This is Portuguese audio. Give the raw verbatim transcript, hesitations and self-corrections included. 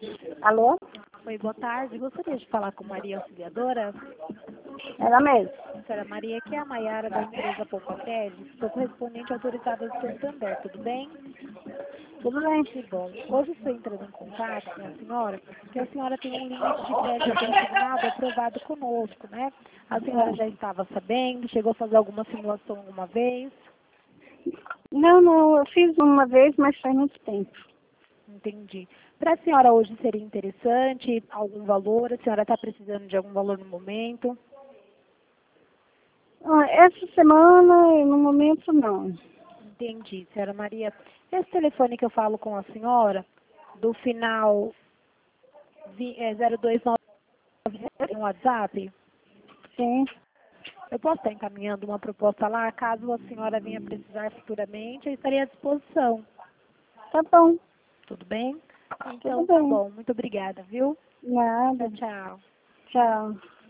Alô? Oi, boa tarde. Gostaria de falar com Maria Auxiliadora. Ela mesmo. Senhora Maria, aqui é a Maiara da empresa Poupa Crédito. Sou correspondente autorizada do Santander, tudo bem? Tudo bem? Que bom. Hoje estou entrando em contato com a senhora, porque a senhora tem um limite de crédito consignado aprovado conosco, né? A senhora já estava sabendo, chegou a fazer alguma simulação alguma vez? Não, não, eu fiz uma vez, mas faz muito tempo. Entendi. Para a senhora hoje seria interessante algum valor? A senhora está precisando de algum valor no momento? Ah, essa semana, no momento, não. Entendi, senhora Maria. Esse telefone que eu falo com a senhora, do final vi- é, zero dois nove no WhatsApp, Sim, eu posso estar encaminhando uma proposta lá, caso a senhora venha precisar futuramente, eu estarei à disposição. tá bom. Tudo bem? Tudo Então, tá bem. bom. Muito obrigada, viu? Nada. Tchau, tchau. Tchau.